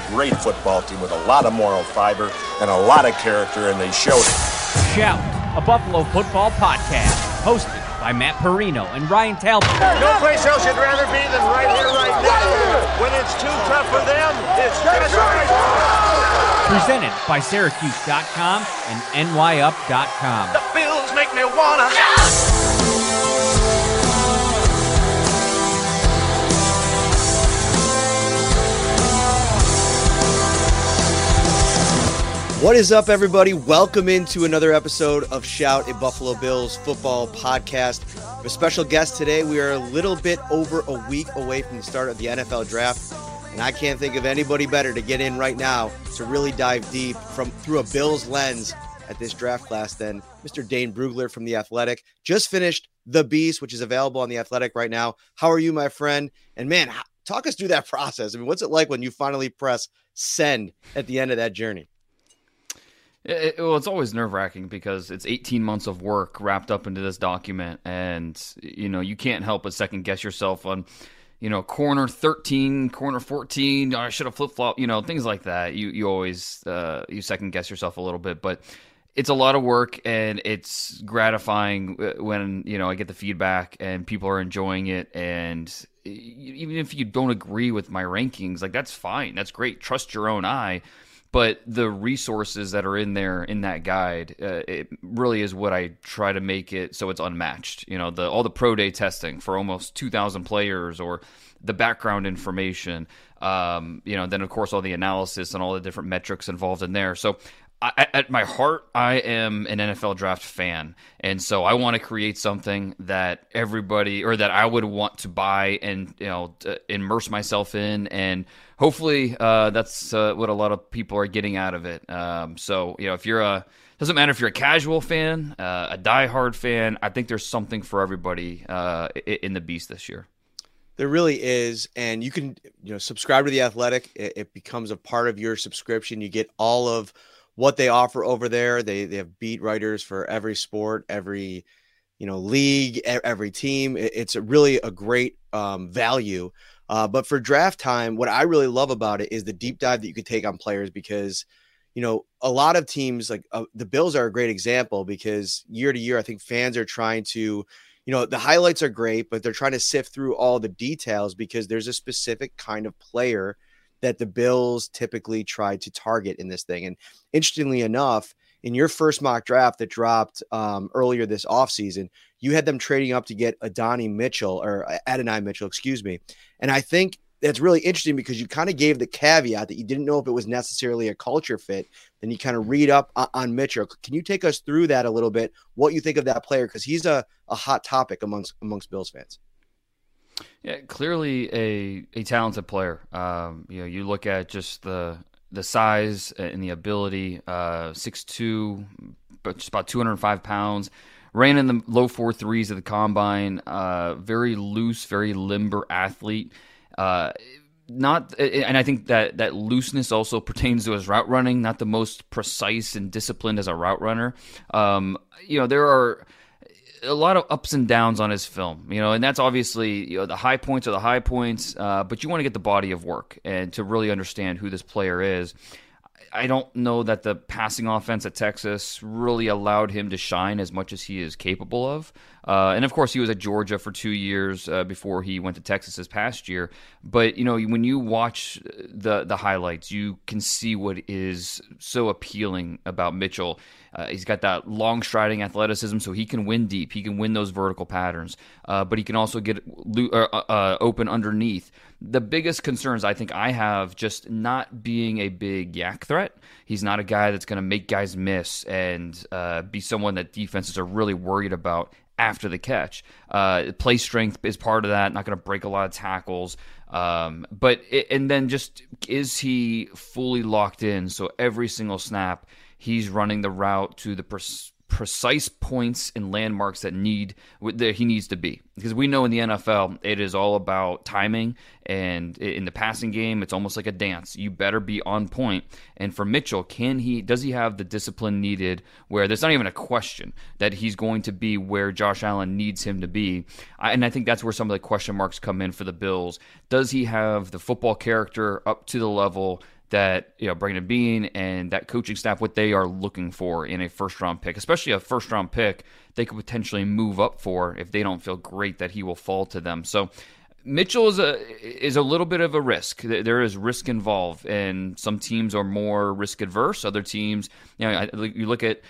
great football team with a lot of moral fiber and a lot of character, and they showed it. Shout, a Buffalo football podcast, hosted by Matt Perino and Ryan Talbot. No place else you'd rather be than right here, right now. When it's too tough for them, it's just right. Presented by Syracuse.com and NYUp.com. The Bills make me wanna. What is up, everybody? Welcome into another episode of Shout, a Buffalo Bills football podcast. We have a special guest today. We are a little bit over a week away from the start of the NFL draft, and I can't think of anybody better to get in right now to really dive deep through a Bills lens at this draft class than Mr. Dane Brugler from The Athletic. Just finished The Beast, which is available on The Athletic right now. How are you, my friend? And man, talk us through that process. I mean, what's it like when you finally press send at the end of that journey? Well, it's always nerve-wracking because it's 18 months of work wrapped up into this document, and you can't help but second-guess yourself on, corner 13, corner 14, I should have flip-flopped, things like that. You always you second-guess yourself a little bit, but it's a lot of work, and it's gratifying when, I get the feedback and people are enjoying it, and even if you don't agree with my rankings, like, that's fine. That's great. Trust your own eye. But the resources that are in there in that guide, it really is what I try to make it so it's unmatched. All the pro day testing for almost 2,000 players, or the background information, then of course all the analysis and all the different metrics involved in there. So at my heart, I am an NFL draft fan, and so I want to create something that everybody, or that I would want to buy and to immerse myself in, and hopefully that's what a lot of people are getting out of it. So if you're doesn't matter if you're a casual fan, a diehard fan, I think there's something for everybody in the Beast this year. There really is, and you can subscribe to The Athletic. It becomes a part of your subscription. You get all of what they offer over there. They have beat writers for every sport, every league, every team. It's really a great value. But for draft time, what I really love about it is the deep dive that you could take on players, because a lot of teams, like the Bills are a great example, because year to year I think fans are trying to the highlights are great, but they're trying to sift through all the details, because there's a specific kind of player that the Bills typically try to target in this thing. And interestingly enough, in your first mock draft that dropped earlier this offseason, you had them trading up to get Adonai Mitchell. And I think that's really interesting, because you kind of gave the caveat that you didn't know if it was necessarily a culture fit. Then you kind of read up on Mitchell. Can you take us through that a little bit, what you think of that player? Because he's a hot topic amongst Bills fans. Yeah, clearly a talented player. You look at just the size and the ability. 6'2", but just about 205 pounds. Ran in the low 4.3s at the combine. Very loose, very limber athlete. And I think that looseness also pertains to his route running. Not the most precise and disciplined as a route runner. There are a lot of ups and downs on his film, and that's obviously, the high points are the high points, but you want to get the body of work and to really understand who this player is. I don't know that the passing offense at Texas really allowed him to shine as much as he is capable of. And of course, he was at Georgia for 2 years before he went to Texas this past year. But, when you watch the highlights, you can see what is so appealing about Mitchell. He's got that long striding athleticism, so he can win deep. He can win those vertical patterns, but he can also get open underneath. The biggest concerns I think I have, just not being a big yak threat. He's not a guy that's going to make guys miss and be someone that defenses are really worried about after the catch. Play strength is part of that, not going to break a lot of tackles. And then just, is he fully locked in? So every single snap, he's running the route to the precise points and landmarks that he needs to be. Because we know in the NFL, it is all about timing, and in the passing game, it's almost like a dance. You better be on point. And for Mitchell, does he have the discipline needed where there's not even a question that he's going to be where Josh Allen needs him to be? And I think that's where some of the question marks come in for the Bills. Does he have the football character up to the level that Brandon Beane and that coaching staff, what they are looking for in a first-round pick, especially a first-round pick they could potentially move up for if they don't feel great that he will fall to them. So Mitchell is a little bit of a risk. There is risk involved, and some teams are more risk adverse. Other teams, you look at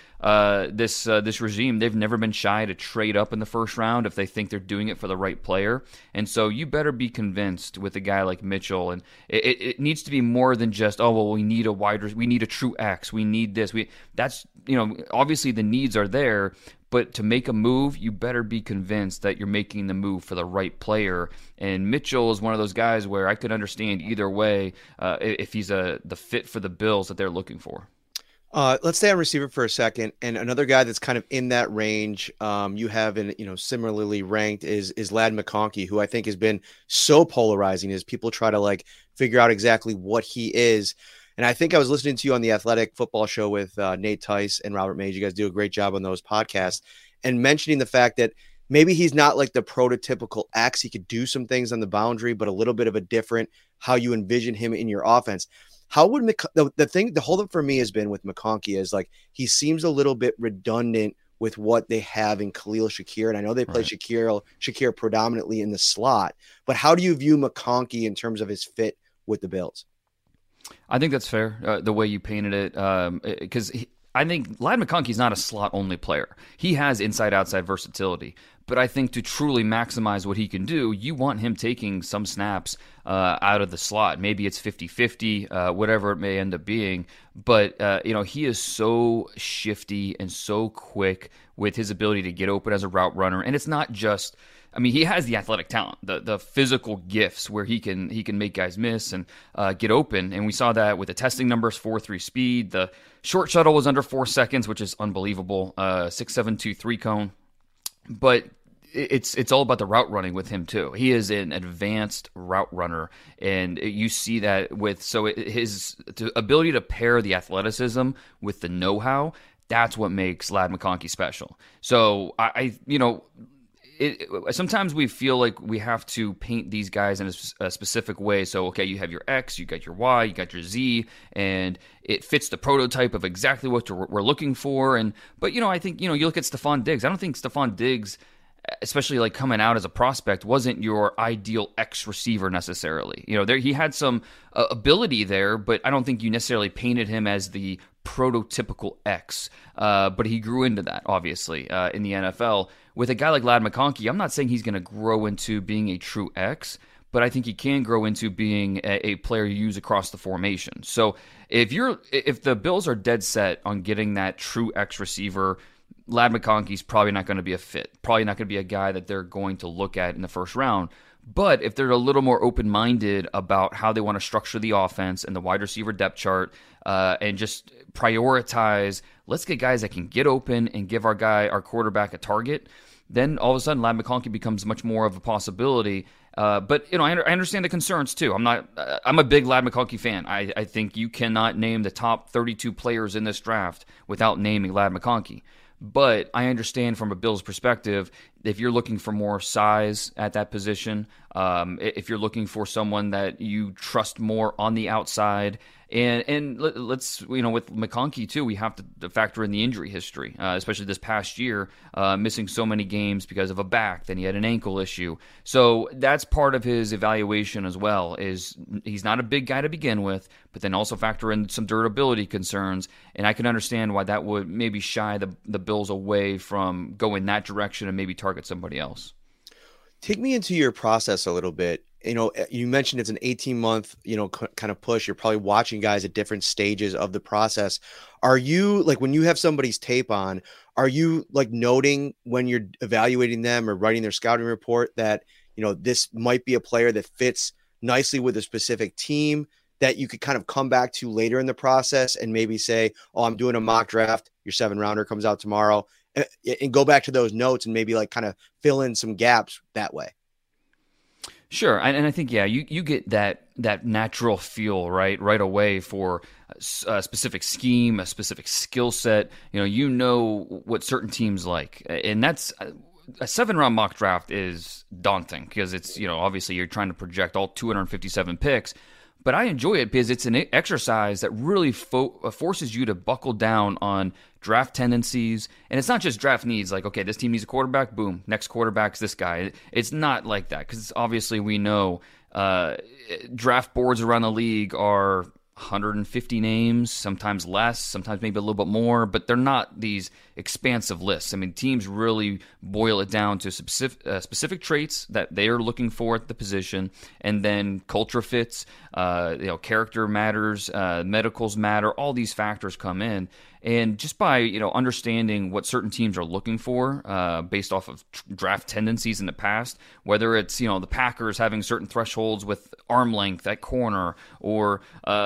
this regime; they've never been shy to trade up in the first round if they think they're doing it for the right player. And so you better be convinced with a guy like Mitchell, and it needs to be more than just we need we need a true X, we need this. That's obviously the needs are there. But to make a move, you better be convinced that you're making the move for the right player. And Mitchell is one of those guys where I could understand either way if he's the fit for the Bills that they're looking for. Let's stay on receiver for a second. And another guy that's kind of in that range you have similarly ranked is Ladd McConkey, who I think has been so polarizing as people try to figure out exactly what he is. And I think I was listening to you on the Athletic Football Show with Nate Tice and Robert Mays. You guys do a great job on those podcasts, and mentioning the fact that maybe he's not like the prototypical X. He could do some things on the boundary, but a little bit of a different how you envision him in your offense. How would the holdup for me has been with McConkey is he seems a little bit redundant with what they have in Khalil Shakir. And I know they play Shakir predominantly in the slot, but how do you view McConkey in terms of his fit with the Bills? I think that's fair, the way you painted it, because I think Ladd McConkey is not a slot-only player. He has inside-outside versatility, but I think to truly maximize what he can do, you want him taking some snaps out of the slot. Maybe it's 50-50, whatever it may end up being, but he is so shifty and so quick with his ability to get open as a route runner, and it's not just – he has the athletic talent, the physical gifts where he can make guys miss and get open. And we saw that with the testing numbers, 4.3 speed. The short shuttle was under 4 seconds, which is unbelievable. 6.72 3-cone. But it's all about the route running with him too. He is an advanced route runner, and you see that his ability to pair the athleticism with the know-how. That's what makes Ladd McConkey special. So sometimes we feel like we have to paint these guys in a specific way. So, okay, you have your X, you got your Y, you got your Z, and it fits the prototype of exactly what we're looking for. But I think, you look at Stephon Diggs. I don't think Stephon Diggs, especially coming out as a prospect, wasn't your ideal X receiver necessarily. He had some ability there, but I don't think you necessarily painted him as the prototypical X. But he grew into that, obviously, in the NFL. With a guy like Ladd McConkey, I'm not saying he's going to grow into being a true X, but I think he can grow into being a player you use across the formation. So if the Bills are dead set on getting that true X receiver, Ladd McConkey's probably not going to be a fit. Probably not going to be a guy that they're going to look at in the first round. But if they're a little more open-minded about how they want to structure the offense and the wide receiver depth chart, and just prioritize, let's get guys that can get open and give our quarterback a target, then all of a sudden Ladd McConkey becomes much more of a possibility. But I understand the concerns too. I'm a big Ladd McConkey fan. I think you cannot name the top 32 players in this draft without naming Ladd McConkey. But I understand from a Bills perspective, if you're looking for more size at that position, if you're looking for someone that you trust more on the outside, and let's with McConkey too, we have to factor in the injury history, especially this past year, missing so many games because of a back. Then he had an ankle issue, so that's part of his evaluation as well. Is he's not a big guy to begin with, but then also factor in some durability concerns, and I can understand why that would maybe shy the Bills away from going that direction and maybe target somebody else. Take me into your process a little bit. You mentioned it's an 18-month, kind of push. You're probably watching guys at different stages of the process. Are you when you have somebody's tape on, are you noting when you're evaluating them or writing their scouting report that, this might be a player that fits nicely with a specific team that you could kind of come back to later in the process and maybe say, oh, I'm doing a mock draft. Your 7-rounder comes out tomorrow, and go back to those notes and maybe kind of fill in some gaps that way? Sure, and I think you get that natural feel right away for a specific scheme, a specific skill set. What certain teams like, and that's a 7-round mock draft is daunting because it's obviously you're trying to project all 257 picks. but I enjoy it because it's an exercise that really forces you to buckle down on draft tendencies. And it's not just draft needs, like, okay, this team needs a quarterback, boom, next quarterback's this guy. It's not like that, because obviously we know draft boards around the league are 150 names, sometimes less, sometimes maybe a little bit more, but they're not these expansive lists. I mean, teams really boil it down to specific traits that they are looking for at the position, and then culture fits, character matters, medicals matter, all these factors come in. And just by understanding what certain teams are looking for based off of draft tendencies in the past, whether it's the Packers having certain thresholds with arm length at corner, or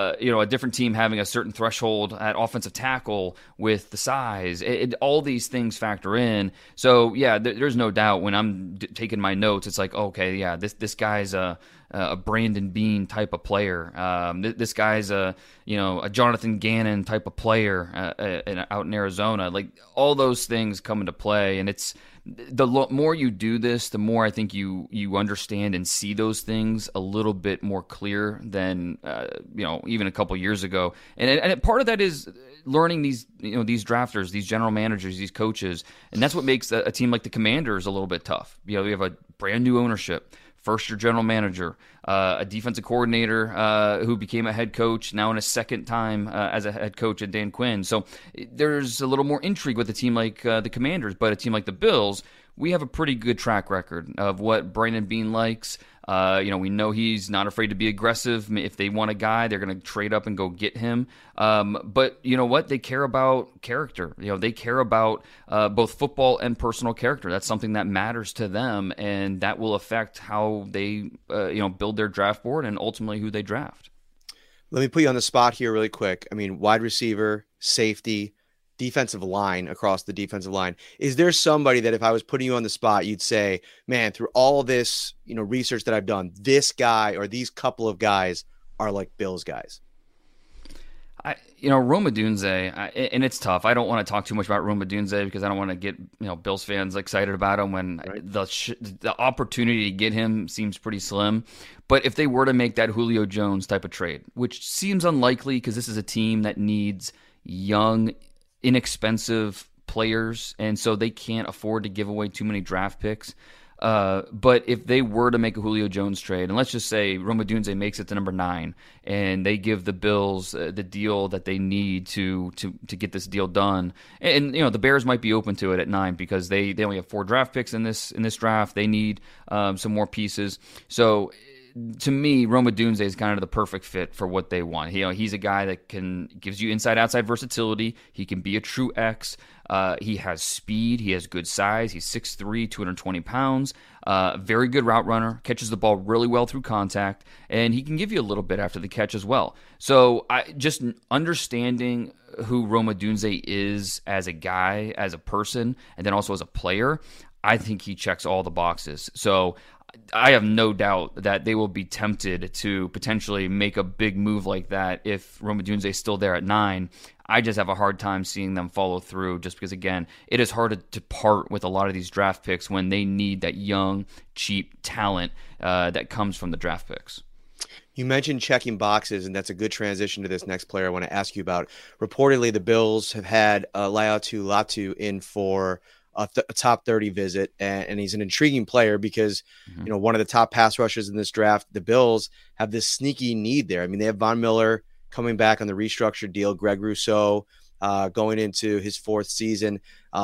a different team having a certain threshold at offensive tackle with the size, all these things factor in. So yeah, there's no doubt when I'm taking my notes, it's like, okay, yeah, this guy's a Brandon Beane type of player. This guy's a Jonathan Gannon type of player out in Arizona. Like, all those things come into play, and it's the more you do this, the more I think you understand and see those things a little bit more clear than even a couple years ago. And part of that is learning these drafters, these general managers, these coaches, and that's what makes a team like the Commanders a little bit tough. We have a brand new ownership, first-year general manager, a defensive coordinator who became a head coach, now in his second time as a head coach at Dan Quinn. So there's a little more intrigue with a team like the Commanders, but a team like the Bills, we have a pretty good track record of what Brandon Beane likes. We know he's not afraid to be aggressive. If they want a guy, they're going to trade up and go get him. But you know what? They care about character. They care about both football and personal character. That's something that matters to them, and that will affect how they build their draft board and ultimately who they draft. Let me put you on the spot here really quick. I mean, wide receiver, safety, defensive line, across the defensive line. Is there somebody that if I was putting you on the spot, you'd say, man, through all of this, research that I've done, this guy or these couple of guys are like Bills guys? Rome Odunze, and it's tough. I don't want to talk too much about Rome Odunze because I don't want to get Bills fans excited about him when the opportunity to get him seems pretty slim. But if they were to make that Julio Jones type of trade, which seems unlikely because this is a team that needs young, inexpensive players, and so they can't afford to give away too many draft picks. But if they were to make a Julio Jones trade, and let's just say Rome Odunze makes it to number 9, and they give the Bills the deal that they need to get this deal done, and the Bears might be open to it at 9 because they only have 4 draft picks in this draft. They need some more pieces. So to me, Rome Odunze is kind of the perfect fit for what they want. He's a guy that gives you inside-outside versatility. He can be a true X. He has speed. He has good size. He's 6'3", 220 pounds. Very good route runner. Catches the ball really well through contact, and he can give you a little bit after the catch as well. So just understanding who Rome Odunze is as a guy, as a person, and then also as a player, I think he checks all the boxes. So I have no doubt that they will be tempted to potentially make a big move like that if Rome Odunze is still there at 9. I just have a hard time seeing them follow through just because, again, it is hard to part with a lot of these draft picks when they need that young, cheap talent that comes from the draft picks. You mentioned checking boxes, and that's a good transition to this next player I want to ask you about. Reportedly, the Bills have had Laiatu Latu in for a top 30 visit, and he's an intriguing player because, one of the top pass rushers in this draft. The Bills have this sneaky need there. I mean, they have Von Miller coming back on the restructured deal, Greg Rousseau going into his 4th season,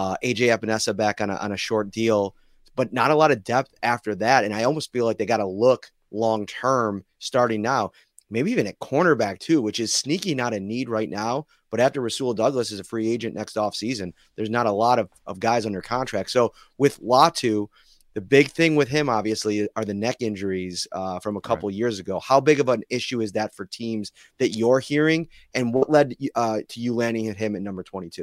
AJ Epinesa back on a short deal, but not a lot of depth after that. And I almost feel like they got to look long-term starting now, maybe even at cornerback too, which is sneaky, not a need right now. But after Rasul Douglas is a free agent next offseason, there's not a lot of guys under contract. So with Latu, the big thing with him, obviously, are the neck injuries from a couple years ago. How big of an issue is that for teams that you're hearing? And what led to you landing at him at number 22?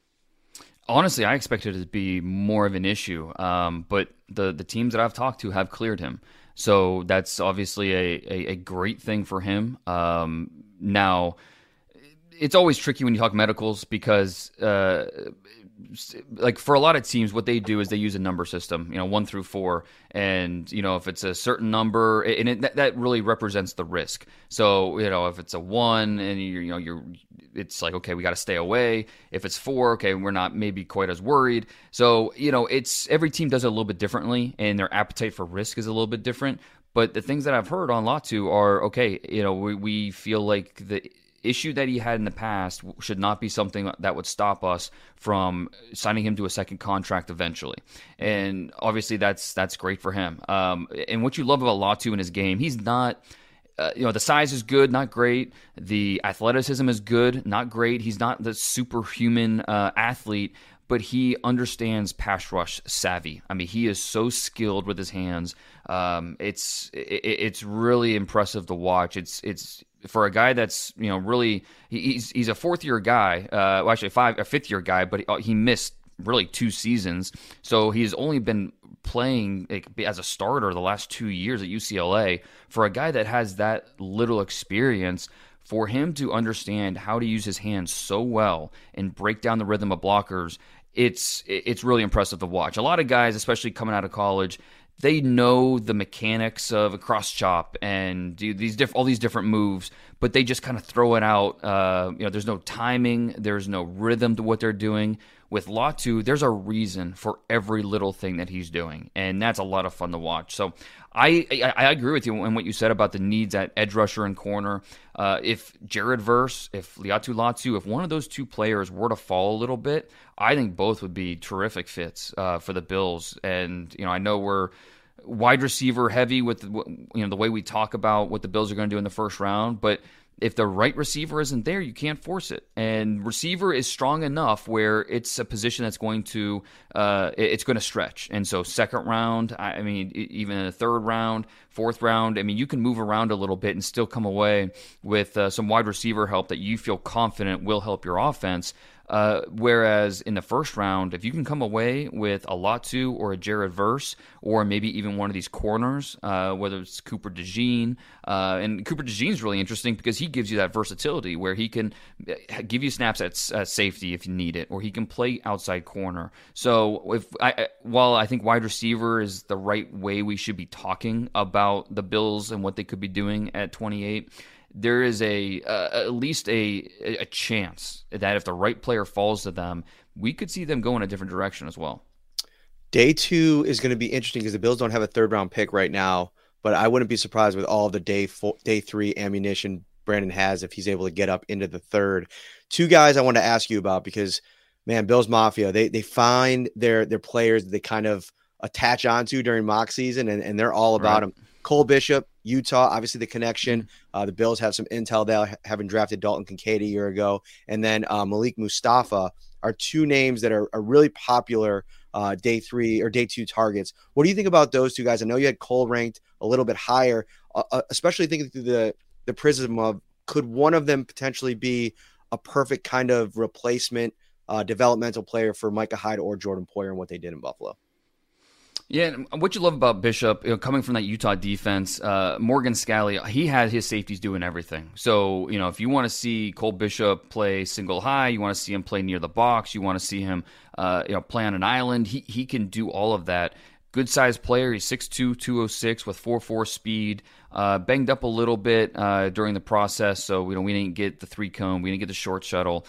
Honestly, I expected it to be more of an issue, but the teams that I've talked to have cleared him. So that's obviously a great thing for him. Now, it's always tricky when you talk medicals because like for a lot of teams, what they do is they use a number system, 1 through 4. And, if it's a certain number, and that really represents the risk. So, if it's a 1 and it's like, okay, we got to stay away. If it's 4, okay, we're not maybe quite as worried. So, it's every team does it a little bit differently, and their appetite for risk is a little bit different. But the things that I've heard on Latu are, okay, we feel like the issue that he had in the past should not be something that would stop us from signing him to a second contract eventually. And obviously that's great for him. And what you love about Latu in his game, he's not, the size is good, not great. The athleticism is good, not great. He's not the superhuman athlete, but he understands pass rush savvy. I mean, he is so skilled with his hands. It's really impressive to watch. It's for a guy that's really he's a fourth-year guy. Well, actually a fifth-year guy, but he missed really 2 seasons, so he's only been playing as a starter the last 2 years at UCLA. For a guy that has that little experience, for him to understand how to use his hands so well and break down the rhythm of blockers, it's really impressive to watch. A lot of guys, especially coming out of college, they know the mechanics of a cross chop and do all these different moves, but they just kind of throw it out. There's no timing, there's no rhythm to what they're doing. With Latu, there's a reason for every little thing that he's doing, and that's a lot of fun to watch. So I agree with you in what you said about the needs at edge rusher and corner. If Jared Verse, if Laiatu Latu, if one of those two players were to fall a little bit, I think both would be terrific fits for the Bills. And I know we're wide receiver heavy with the way we talk about what the Bills are going to do in the first round, but if the right receiver isn't there, you can't force it. And receiver is strong enough where it's a position that's going to it's going to stretch. And so second round, I mean, even in the third round, fourth round, I mean, you can move around a little bit and still come away with some wide receiver help that you feel confident will help your offense. Whereas in the first round, if you can come away with a Latu or a Jared Verse, or maybe even one of these corners, whether it's Cooper DeJean, and Cooper DeJean is really interesting because he gives you that versatility where he can give you snaps at safety if you need it, or he can play outside corner. So while I think wide receiver is the right way we should be talking about the Bills and what they could be doing at 28, there is at least a chance that if the right player falls to them, we could see them go in a different direction as well. Day 2 is going to be interesting because the Bills don't have a third-round pick right now, but I wouldn't be surprised with all of the day 3 ammunition Brandon has if he's able to get up into the third. 2 guys I want to ask you about because, man, Bills Mafia, they find their players that they kind of attach onto during mock season, and they're all about them. Cole Bishop, Utah, obviously the connection. The Bills have some intel there, having drafted Dalton Kincaid a year ago. And then Malik Mustafa are 2 names that are really popular day 3 or day 2 targets. What do you think about those 2 guys? I know you had Cole ranked a little bit higher, especially thinking through the prism of could one of them potentially be a perfect kind of replacement developmental player for Micah Hyde or Jordan Poyer and what they did in Buffalo? Yeah, and what you love about Bishop, coming from that Utah defense, Morgan Scalley, he had his safeties doing everything. So, if you want to see Cole Bishop play single high, you want to see him play near the box, you want to see him, play on an island, he can do all of that. Good sized player. He's 6'2", 206 with 4.4 speed. Banged up a little bit during the process, so we didn't get the 3-cone, we didn't get the short shuttle.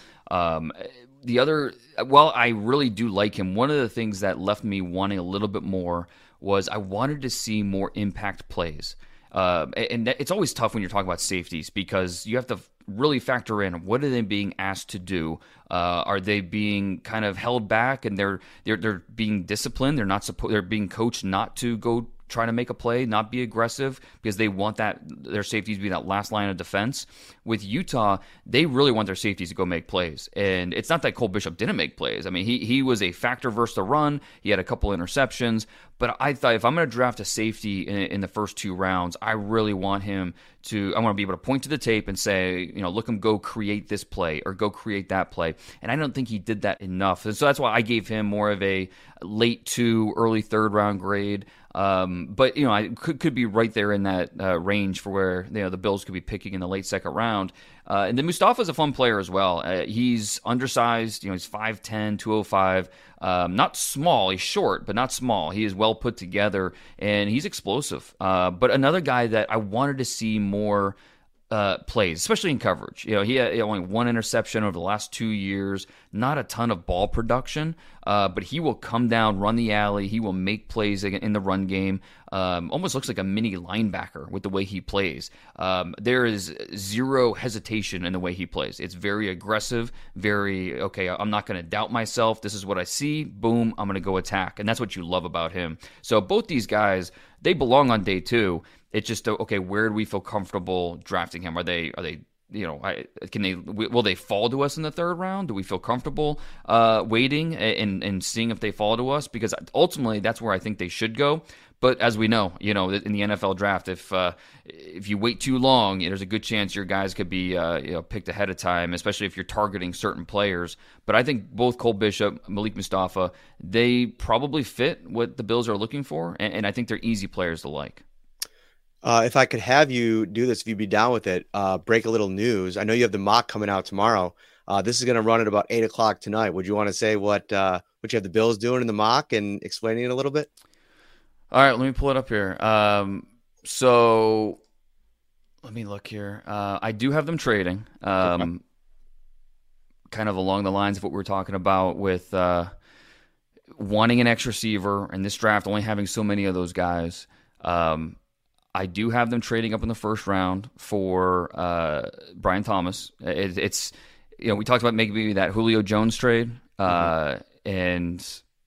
While I really do like him, one of the things that left me wanting a little bit more was I wanted to see more impact plays. And it's always tough when you're talking about safeties because you have to really factor in what are they being asked to do. Are they being kind of held back and they're being disciplined? They're being coached not to go try to make a play, not be aggressive because they want their safeties to be that last line of defense. With Utah, they really want their safeties to go make plays. And it's not that Cole Bishop didn't make plays. I mean, he was a factor versus the run. He had a couple interceptions. But I thought if I'm going to draft a safety in the first 2 rounds, I really want him I want to be able to point to the tape and say, look him go create this play or go create that play. And I don't think he did that enough. And so that's why I gave him more of a late 2, early 3rd round grade. But I could be right there in that range for where the Bills could be picking in the late 2nd round. And then Mustafa's a fun player as well. He's undersized. He's 5'10", 205. Not small. He's short, but not small. He is well put together, and he's explosive. But another guy that I wanted to see more plays, especially in coverage. He had only one interception over the last 2 years, not a ton of ball production, but he will come down, run the alley. He will make plays in the run game. Almost looks like a mini linebacker with the way he plays. There is zero hesitation in the way he plays. It's very aggressive, very, okay, I'm not going to doubt myself. This is what I see. Boom, I'm going to go attack. And that's what you love about him. So both these guys, they belong on day 2. It's just, okay, where do we feel comfortable drafting him? Are they will they fall to us in the 3rd round? Do we feel comfortable waiting and seeing if they fall to us? Because ultimately that's where I think they should go. But as we know, in the NFL draft, if you wait too long, there's a good chance your guys could be picked ahead of time, especially if you're targeting certain players. But I think both Cole Bishop, Malik Mustafa, they probably fit what the Bills are looking for, and I think they're easy players to like. If I could have you do this, if you'd be down with it, break a little news. I know you have the mock coming out tomorrow. This is going to run at about 8:00 tonight. Would you want to say what you have the Bills doing in the mock and explaining it a little bit? All right, let me pull it up here. So let me look here. I do have them trading, kind of along the lines of what we were talking about with wanting an X receiver and this draft only having so many of those guys. I do have them trading up in the 1st round for Brian Thomas. It's we talked about maybe that Julio Jones trade, and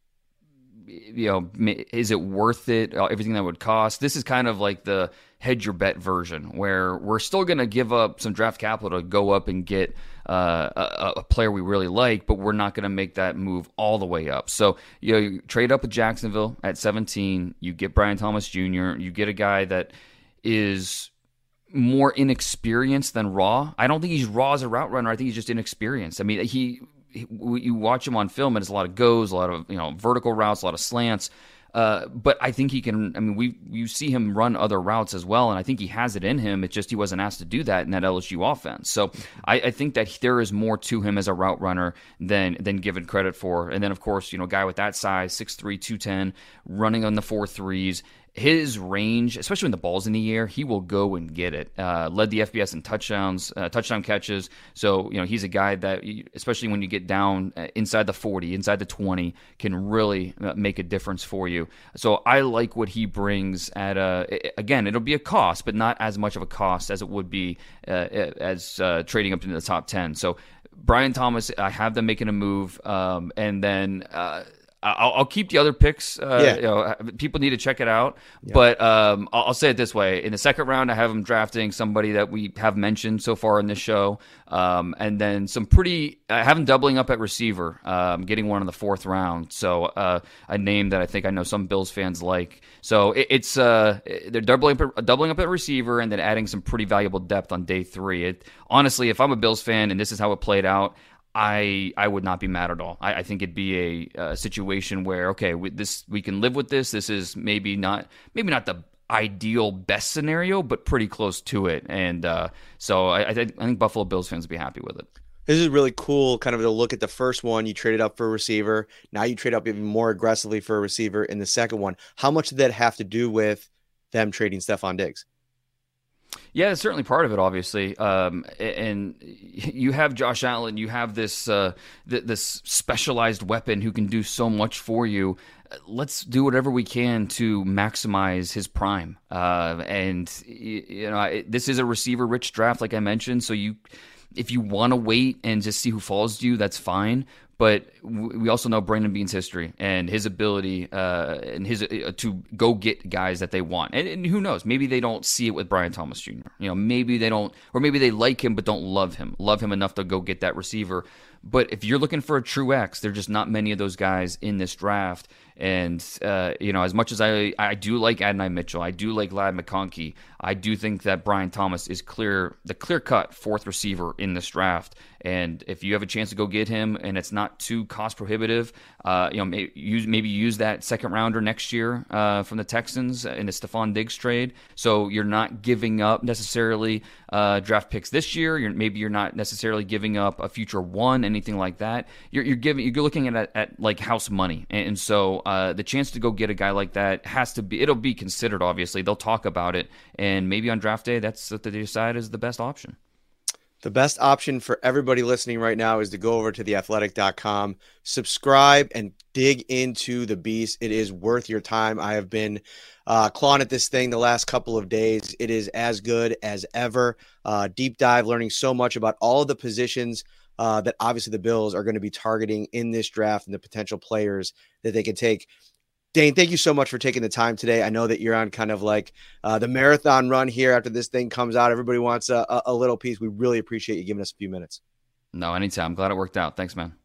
is it worth it? Everything that would cost. This is kind of like the hedge your bet version, where we're still going to give up some draft capital to go up and get a player we really like, but we're not going to make that move all the way up. So you trade up with Jacksonville at 17. You get Brian Thomas Jr. You get a guy that is more inexperienced than raw. I don't think he's raw as a route runner. I think he's just inexperienced. I mean, you watch him on film, and it's a lot of goes, a lot of vertical routes, a lot of slants. But I think he can. I mean, you see him run other routes as well, and I think he has it in him. It's just he wasn't asked to do that in that LSU offense. So I think that there is more to him as a route runner than given credit for. And then, of course, a guy with that size, 6'3", 210, running on the 4.3s. His range, especially when the ball's in the air, he will go and get it. Led the FBS in touchdown catches. So, he's a guy that, especially when you get down inside the 40, inside the 20, can really make a difference for you. So I like what he brings at again, it'll be a cost, but not as much of a cost as it would be as trading up into the top 10. So Brian Thomas, I have them making a move, and then I'll keep the other picks. People need to check it out. Yeah. But I'll say it this way. In the 2nd round, I have them drafting somebody that we have mentioned so far in this show. And then I have them doubling up at receiver, getting one in the 4th round. So a name that I think I know some Bills fans like. So it's they're doubling up at receiver and then adding some pretty valuable depth on day 3. Honestly, if I'm a Bills fan and this is how it played out, I would not be mad at all. I think it'd be a situation where, okay, we can live with this. This is maybe not the ideal best scenario, but pretty close to it. And so I think Buffalo Bills fans would be happy with it. This is really cool, kind of to look at the first one. You traded up for a receiver. Now you trade up even more aggressively for a receiver in the second one. How much did that have to do with them trading Stefon Diggs? Yeah, it's certainly part of it, obviously. And you have Josh Allen. You have this specialized weapon who can do so much for you. Let's do whatever we can to maximize his prime. This is a receiver-rich draft, like I mentioned. So if you want to wait and just see who falls to you, that's fine. But we also know Brandon Beane's history and his ability and his to go get guys that they want. And who knows? Maybe they don't see it with Brian Thomas Jr. Maybe they don't, or maybe they like him but don't love him enough to go get that receiver. But if you're looking for a true X, there are just not many of those guys in this draft. And, as much as I do like Adonai Mitchell, I do like Ladd McConkey, I do think that Brian Thomas is the clear-cut 4th receiver in this draft. And if you have a chance to go get him and it's not not too cost prohibitive. Maybe use that second rounder next year from the Texans in the Stephon Diggs trade. So you're not giving up necessarily draft picks this year. Maybe you're not necessarily giving up a future one, anything like that. You're looking at like house money, and so the chance to go get a guy like that it'll be considered. Obviously, they'll talk about it, and maybe on draft day, that's what they decide is the best option. The best option for everybody listening right now is to go over to theathletic.com, subscribe, and dig into the beast. It is worth your time. I have been clawing at this thing the last couple of days. It is as good as ever. Deep dive, learning so much about all of the positions that obviously the Bills are going to be targeting in this draft and the potential players that they can take. Dane, thank you so much for taking the time today. I know that you're on kind of like the marathon run here after this thing comes out. Everybody wants a little piece. We really appreciate you giving us a few minutes. No, anytime. I'm glad it worked out. Thanks, man.